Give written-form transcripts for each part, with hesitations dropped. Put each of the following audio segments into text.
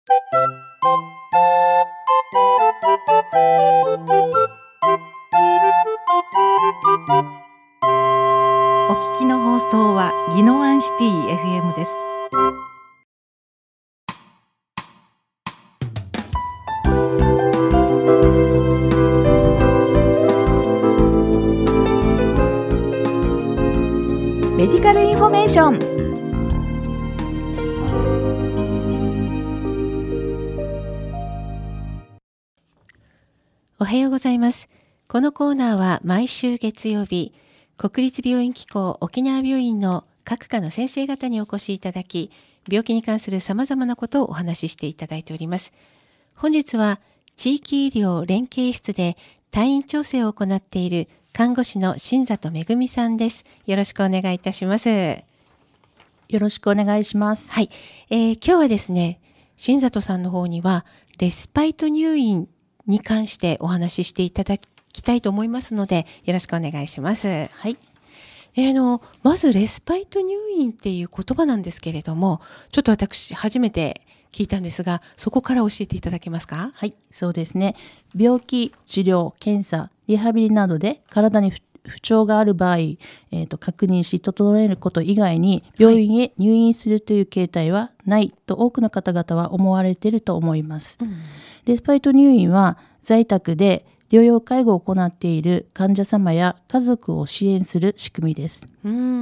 お聞きの放送は宜野湾シティ FM です。メディカルインフォメーション。おはようございます。このコーナーは毎週月曜日、国立病院機構沖縄病院の各科の先生方にお越しいただき、病気に関するさまざまなことをお話ししていただいております。本日は地域医療連携室で退院調整を行っている看護師の新里めぐみさんです。よろしくお願いいたします。 よろしくお願いします。 はい、今日はですね、新里さんの方にはレスパイト入院に関してお話ししていただきたいと思いますので、よろしくお願いします。 はい。 まずレスパイト入院っていう言葉なんですけれども、ちょっと私初めて聞いたんですが、そこから教えていただけますか？ はい、そうですね。病気、治療、検査、リハビリなどで体に不調がある場合、確認し整えること以外に病院へ入院するという形態はないと多くの方々は思われていると思います。レスパイト入院は在宅で療養介護を行っている患者様や家族を支援する仕組みです。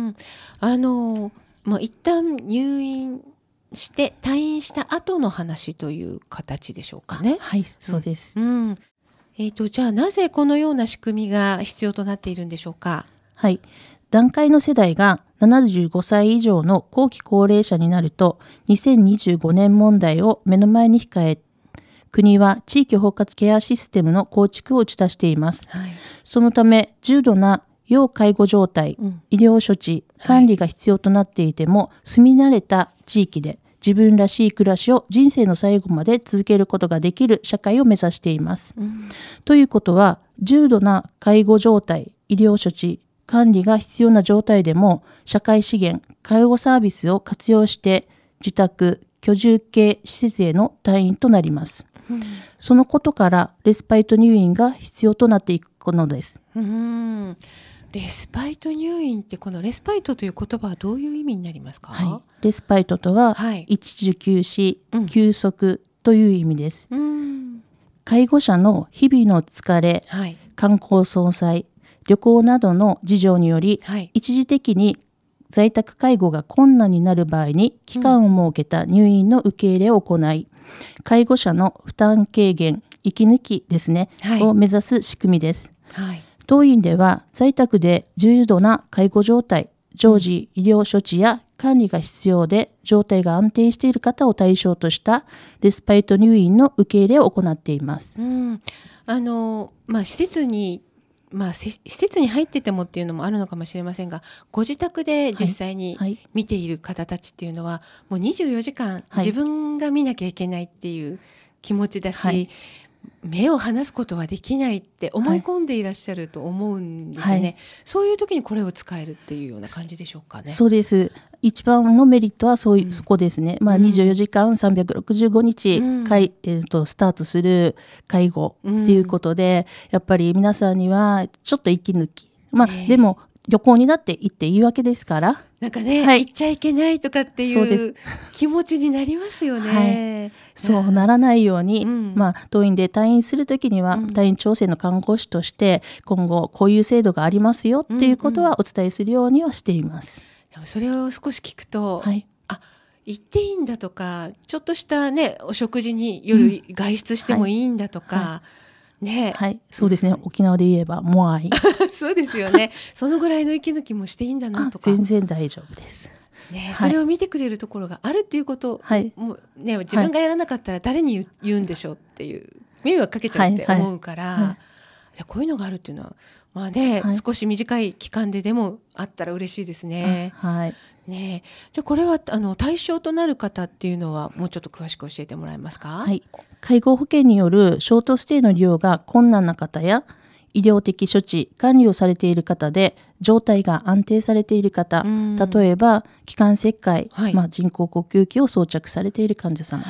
一旦入院して退院した後の話という形でしょうかね。 はい、そうです。 じゃあなぜこのような仕組みが必要となっているんでしょうか？ はい。団塊の世代が75歳以上の後期高齢者になると、2025年問題を目の前に控え、国は地域包括ケアシステムの構築を打ち出しています。そのため、重度な要介護状態、医療処置、管理が必要となっていても、住み慣れた地域で自分らしい暮らしを人生の最後まで続けることができる社会を目指しています。ということは、重度な介護状態、医療処置、管理が必要な状態でも、社会資源、介護サービスを活用して、自宅、居住系施設への退院となります。そのことからレスパイト入院が必要となっていくのです。 レスパイト入院って、このレスパイトという言葉はどういう意味になりますか？ はい、レスパイトとは、一時休止、休息という意味です。介護者の日々の疲れ、観光総裁、旅行などの事情により、一時的に在宅介護が困難になる場合に期間を設けた入院の受け入れを行い、介護者の負担軽減、息抜きですね、を目指す仕組みです。当院では在宅で重度な介護状態、常時医療処置や管理が必要で状態が安定している方を対象としたレスパイト入院の受け入れを行っています。 施設に入っててもっていうのもあるのかもしれませんが、ご自宅で実際に見ている方たちっていうのは、もう24時間自分が見なきゃいけないっていう気持ちだし、目を離すことはできないって思い込んでいらっしゃると思うんですよね。そういう時にこれを使えるっていうような感じでしょうかね。 そうです。一番のメリットはそこですね。24時間365日、スタートする介護っていうことで、やっぱり皆さんにはちょっと息抜き。でも旅行にだって行っていいわけですから。 なんかね、行っちゃいけないとかっていう気持ちになりますよね。 そうならないように、当院で退院するときには、退院調整の看護師として今後こういう制度がありますよっていうことはお伝えするようにはしています。 でもそれを少し聞くと、行っていいんだとか、ちょっとしたね、お食事に夜外出してもいいんだとか、 そうですね。沖縄で言えばモアイそうですよね。そのぐらいの息抜きもしていいんだなとか。 全然大丈夫です。 それを見てくれるところがあるっていうことを、自分がやらなかったら誰に言うんでしょうっていう迷惑かけちゃうって思うから、じゃこういうのがあるっていうのは少し短い期間ででもあったら嬉しいですね。でこれは対象となる方っていうのはもうちょっと詳しく教えてもらえますか？ 介護保険によるショートステイの利用が困難な方や医療的処置管理をされている方で状態が安定されている方、例えば気管切開、人工呼吸器を装着されている患者様、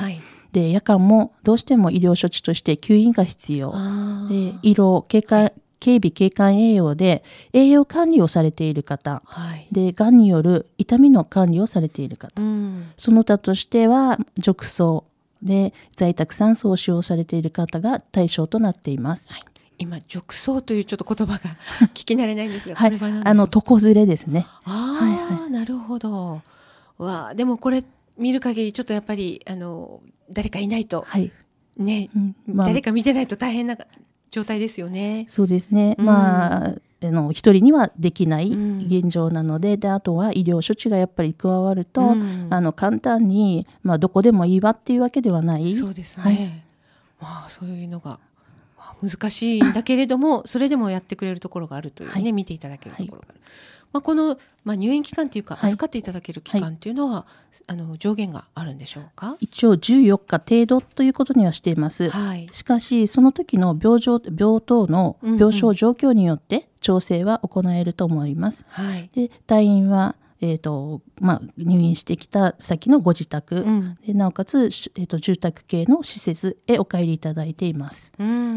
で夜間もどうしても医療処置として吸引が必要で、医療警備経管栄養で栄養管理をされている方、はい、でがんによる痛みの管理をされている方、その他としては褥瘡で在宅酸素を使用されている方が対象となっています。はい、 今褥瘡というちょっと言葉が聞き慣れないんですが、 はい、 これは何でしょうか？ 床ずれですね。 なるほど。でもこれ見る限りちょっとやっぱり誰かいないと、はいね、誰か見てないと大変な状態ですよね。 そうですね、一人にはできない現状なので、であとは医療処置がやっぱり加わると、簡単に、どこでもいいわっていうわけではない。 そうですね、そういうのが難しいんだけれどもそれでもやってくれるところがあるというね、見ていただけるところがある。この、入院期間というか預かっていただける期間というのは、上限があるんでしょうか？ 一応14日程度ということにはしています。しかしその時の病棟の病床状況によって調整は行えると思います。で退院は入院してきた先のご自宅、でなおかつ、住宅系の施設へお帰りいただいています。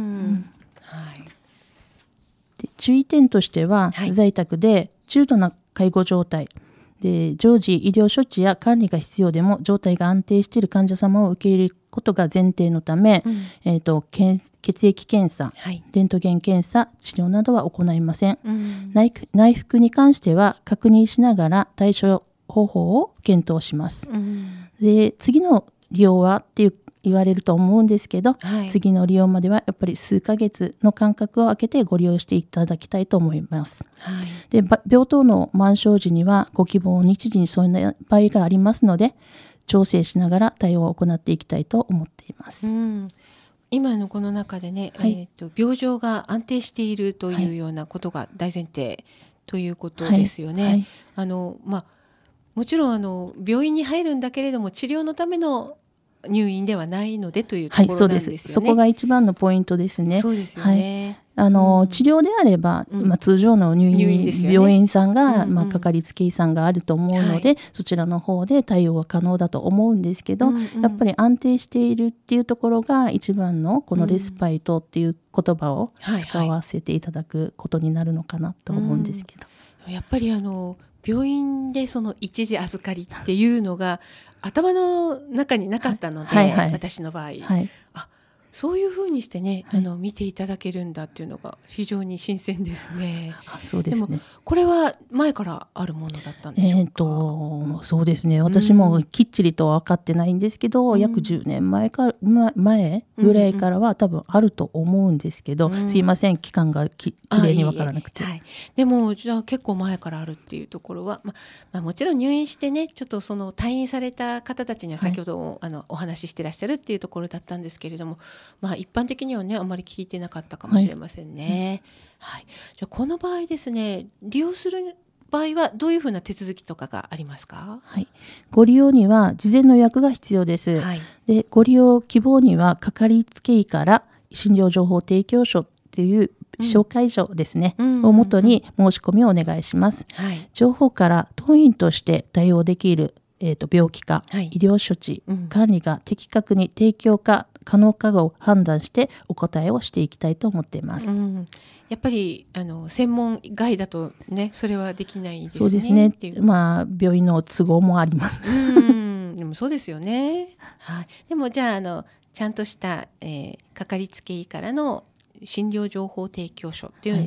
で注意点としては、在宅で重度な介護状態で常時医療処置や管理が必要でも状態が安定している患者様を受け入れることが前提のため、血液検査、レントゲン検査、治療などは行いません。内服に関しては確認しながら対処方法を検討します。で次の利用はって言われると思うんですけど、次の利用まではやっぱり数ヶ月の間隔を空けてご利用していただきたいと思います。で病棟の満床時にはご希望日時にそういう場合がありますので調整しながら対応を行っていきたいと思っています。 今のこの中でね、病状が安定しているというようなことが大前提ということですよね。もちろん病院に入るんだけれども治療のための入院ではないのでというところなんですよね。 そこが一番のポイントですね。 そうですよね。 治療であれば、通常の入院病院さんが、かかりつけ医さんがあると思うので、そちらの方で対応は可能だと思うんですけど、やっぱり安定しているっていうところが一番のこのレスパイトっていう言葉を使わせていただくことになるのかなと思うんですけど、 やっぱり病院でその一時預かりっていうのが頭の中になかったので、私の場合、そういうふうにしてね、見ていただけるんだっていうのが非常に新鮮ですね。 そうですね。 でもこれは前からあるものだったんでしょうか？ そうですね。私もきっちりとは分かってないんですけど、約10年前ぐらいからは多分あると思うんですけど、すいません期間がきれいに分からなくて。 でもじゃあ結構前からあるっていうところは、もちろん入院してねちょっとその退院された方たちには先ほど、お話ししてらっしゃるっていうところだったんですけれども、一般的にはねあまり聞いてなかったかもしれませんね。じゃあこの場合ですね、利用する場合はどういうふうな手続きとかがありますか？ ご利用には事前の予約が必要です。でご利用希望にはかかりつけ医から診療情報提供書っていう紹介状ですね、をもとに申し込みをお願いします。情報から当院として対応できる病気か、医療処置、管理が的確に提供可能かを判断してお答えをしていきたいと思っています。 やっぱり専門外だとねそれはできないですね。 そうですね。病院の都合もあります。 でもそうですよね。でもじゃあちゃんとした、かかりつけ医からの診療情報提供書っていう、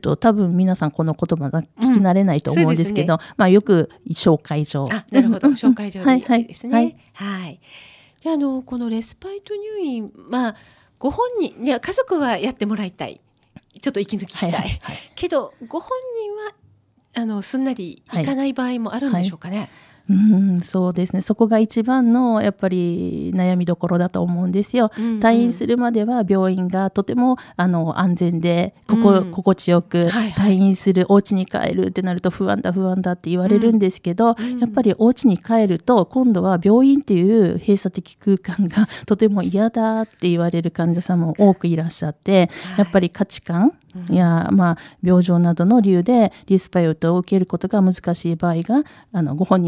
多分皆さんこの言葉が聞き慣れないと思うんですけど、よく紹介状。 なるほど、紹介状でいいわけですね。じゃあこのレスパイト入院、ご本人家族はやってもらいたい、ちょっと息抜きしたい、けどご本人はすんなりいかない場合もあるんでしょうかね。 そうですね。そこが一番のやっぱり悩みどころだと思うんですよ。退院するまでは病院がとても安全で心地よく、退院するお家に帰るってなると不安だって言われるんですけど、やっぱりお家に帰ると今度は病院っていう閉鎖的空間がとても嫌だって言われる患者さんも多くいらっしゃって、やっぱり価値観や病状などの理由でリスパイトを受けることが難しい場合がご本人さん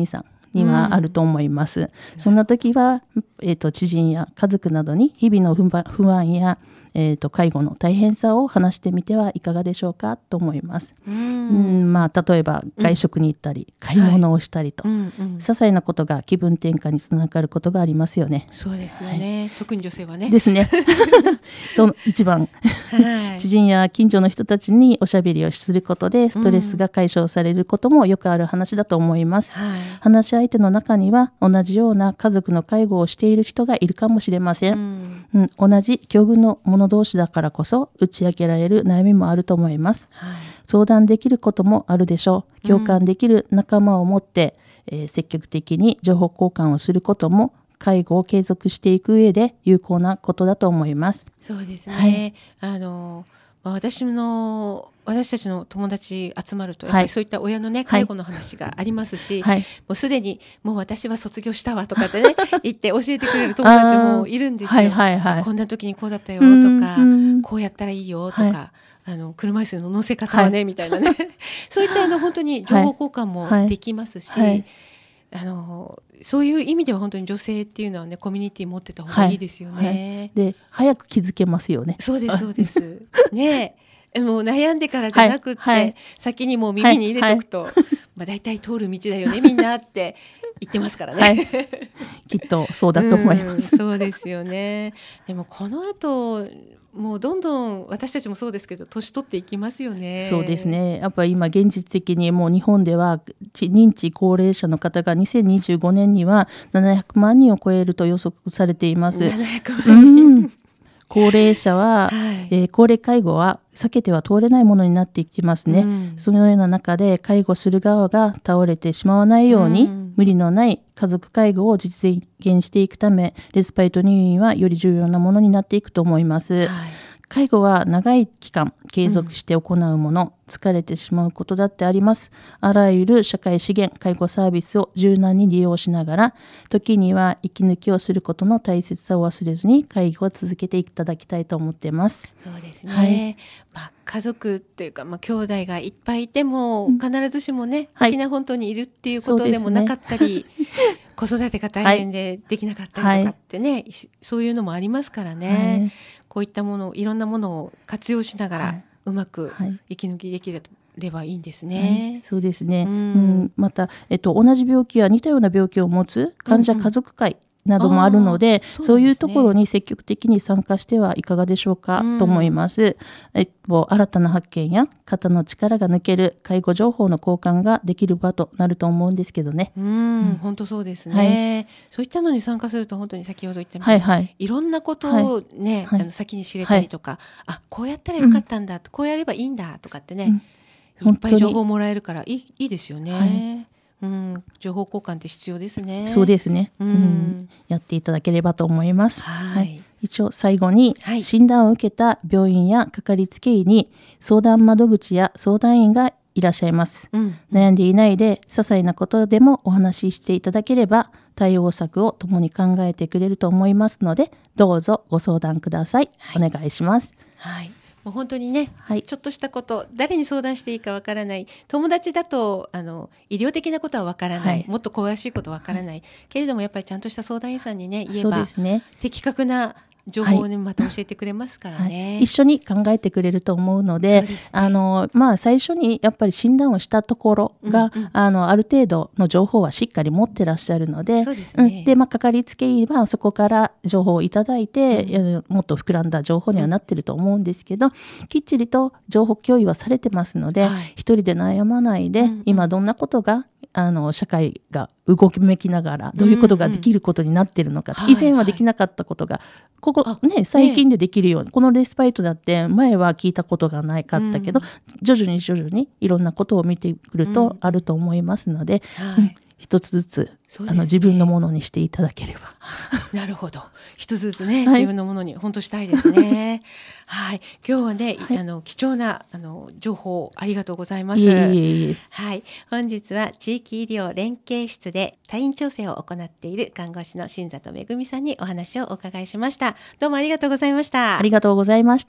にはあると思います。そんな時は、知人や家族などに日々の不安や、介護の大変さを話してみてはいかがでしょうかと思います。例えば外食に行ったり、買い物をしたりと、些細なことが気分転換につながることがありますよね。 そうですよね、特に女性はね。 ですね。その一番、知人や近所の人たちにおしゃべりをすることでストレスが解消されることもよくある話だと思います。話し相手の中には同じような家族の介護をしている人がいるかもしれません。同じ境遇の者同士だからこそ打ち明けられる悩みもあると思います。相談できることもあるでしょう。共感できる仲間を持って、積極的に情報交換をすることも介護を継続していく上で有効なことだと思います。 そうですね。私たちの友達集まるとやっぱりそういった親のね、介護の話がありますし、もうすでにもう私は卒業したわとかってね言って教えてくれる友達もいるんですよ。こんな時にこうだったよとか、こうやったらいいよとか、車椅子の乗せ方はね、みたいなねそういった本当に情報交換もできますし、そういう意味では本当に女性っていうのはね、コミュニティ持ってた方がいいですよね。 で、早く気づけますよね。 そうですそうですね。もう悩んでからじゃなくって、先にもう耳に入れとくと、だいたい通る道だよねみんなって言ってますからね。 きっとそうだと思います。 そうですよね。でもこの後もうどんどん私たちもそうですけど年取っていきますよね。 そうですね。やっぱり今現実的にもう日本では認知高齢者の方が2025年には700万人を超えると予測されています。 700万人、 高齢者は、高齢介護は避けては通れないものになっていきますね。そのような中で介護する側が倒れてしまわないように、無理のない家族介護を実現していくため、レスパイト入院はより重要なものになっていくと思います。介護は長い期間継続して行うもの、疲れてしまうことだってあります。あらゆる社会資源、介護サービスを柔軟に利用しながら、時には息抜きをすることの大切さを忘れずに介護を続けていただきたいと思っています。 そうですね。家族というか、兄弟がいっぱいいても、必ずしもね、みんな本当にいるっていうことでもなかったり、子育てが大変でできなかったりとかってね、そういうのもありますからね。こういったもの、いろんなものを活用しながらうまく息抜きできればいいんですね。 そうですね。また、同じ病気や似たような病気を持つ患者家族会などもあるので、そういうところに積極的に参加してはいかがでしょうかと思います。新たな発見や肩の力が抜ける介護情報の交換ができる場となると思うんですけどね。 本当そうですね。そういったのに参加すると本当に先ほど言ったみたいに、いろんなことをね、先に知れたりとか、こうやったらよかったんだ、こうやればいいんだとかってね、いっぱい情報もらえるからいいですよね。情報交換って必要ですね。 そうですね。やっていただければと思います。一応最後に、診断を受けた病院やかかりつけ医に相談窓口や相談員がいらっしゃいます。悩んでいないで些細なことでもお話ししていただければ対応策を共に考えてくれると思いますので、どうぞご相談ください。お願いします。 もう本当にね、ちょっとしたこと誰に相談していいかわからない、友達だと医療的なことはわからない、もっと詳しいことわからない、けれどもやっぱりちゃんとした相談員さんにね言えば、的確な情報をね、また教えてくれますからね、 一緒に考えてくれると思うので、最初にやっぱり診断をしたところが、ある程度の情報はしっかり持ってらっしゃるので、かかりつけ医はそこから情報をいただいて、もっと膨らんだ情報にはなってると思うんですけど、きっちりと情報共有はされてますので、一人で悩まないで、今どんなことが社会が動きめきながらどういうことができることになっているのか、以前はできなかったことが最近でできるように、このレスパイトだって前は聞いたことがなかったけど、徐々にいろんなことを見てくるとあると思いますので、一つずつ自分のものにしていただければ。 なるほど。一つずつね、自分のものに本当したいですね。今日はね、貴重な情報ありがとうございます。本日は地域医療連携室で退院調整を行っている看護師の新里めぐみさんにお話をお伺いしました。どうもありがとうございました。 ありがとうございました。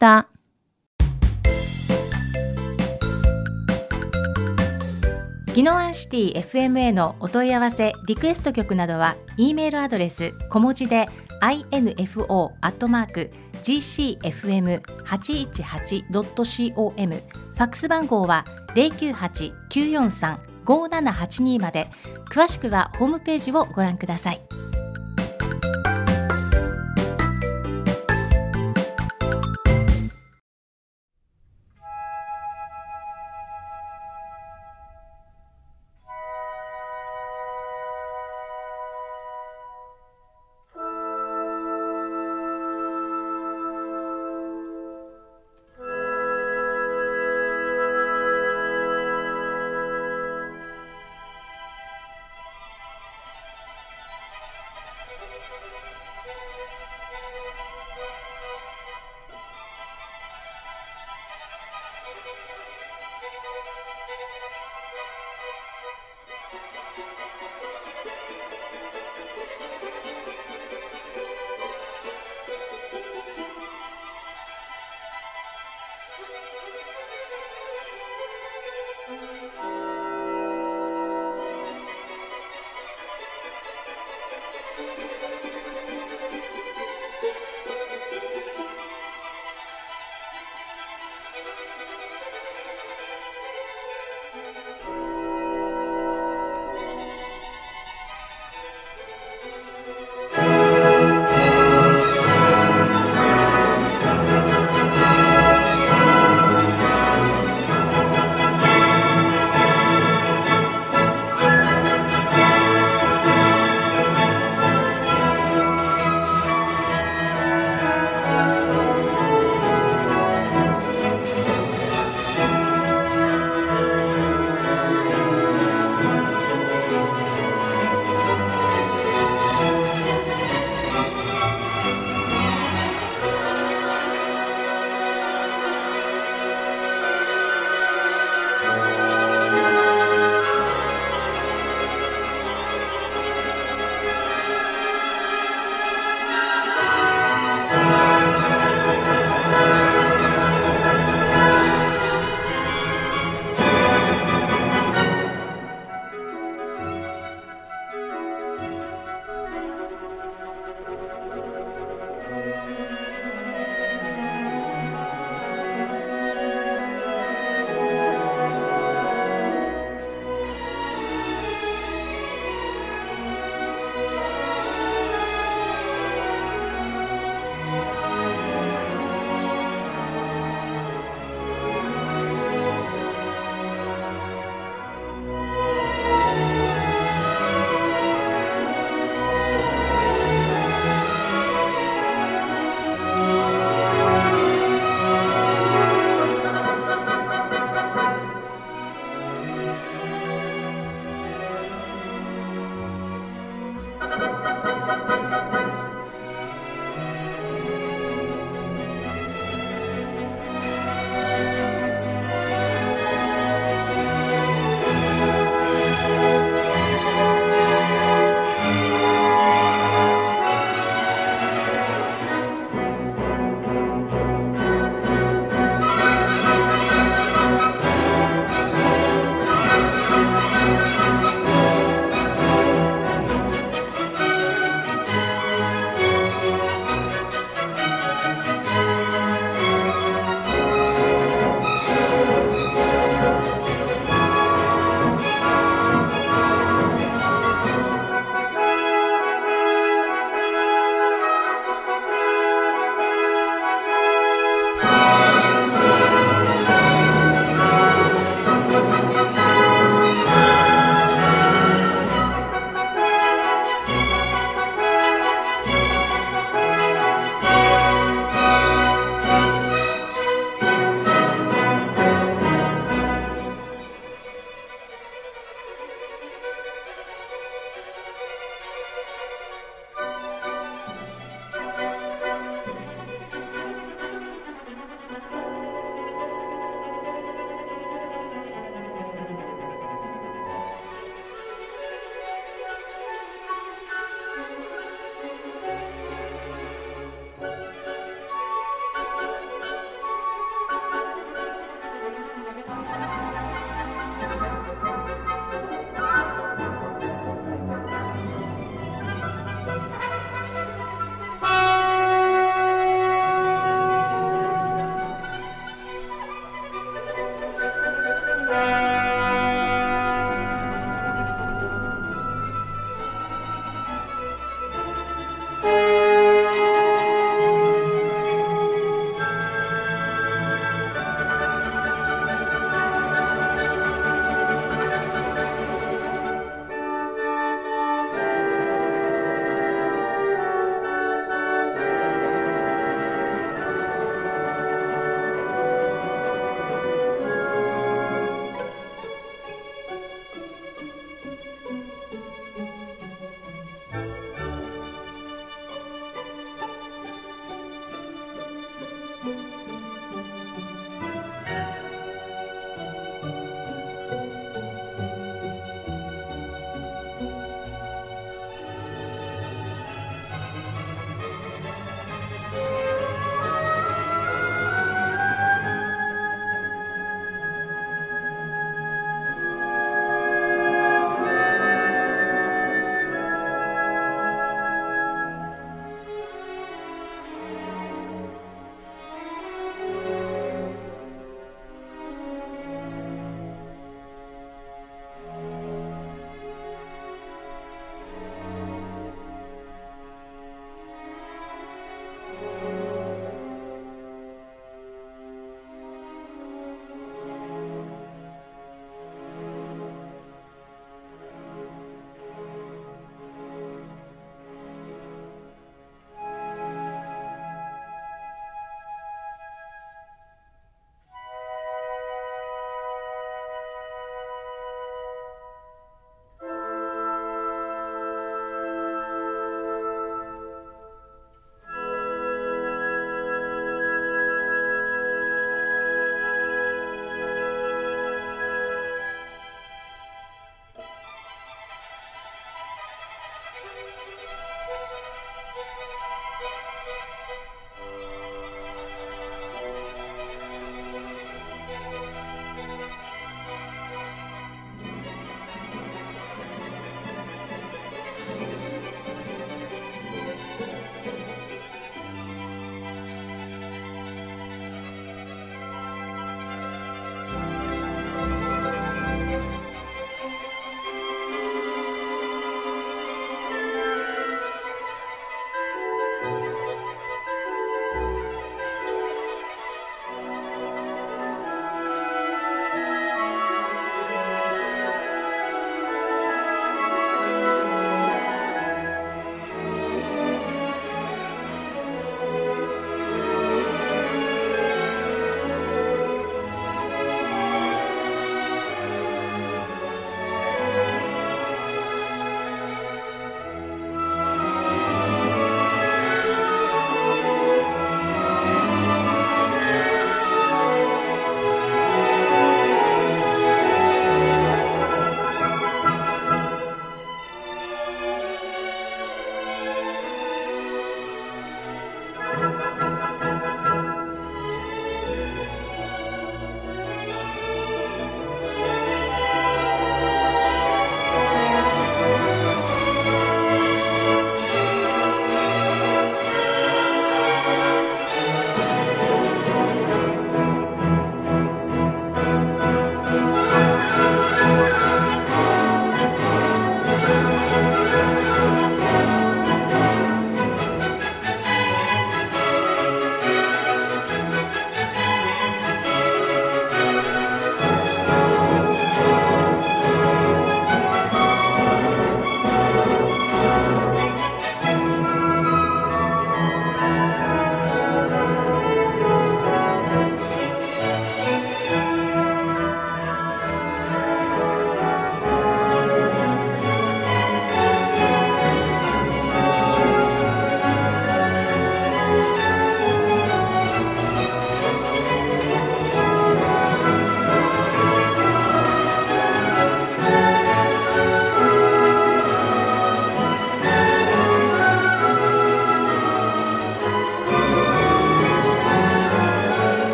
宜野湾シティ FM へのお問い合わせリクエスト曲などは E メールアドレス小文字で info@gcfm818.com ファックス番号は 098-943-5782 まで。詳しくはホームページをご覧ください。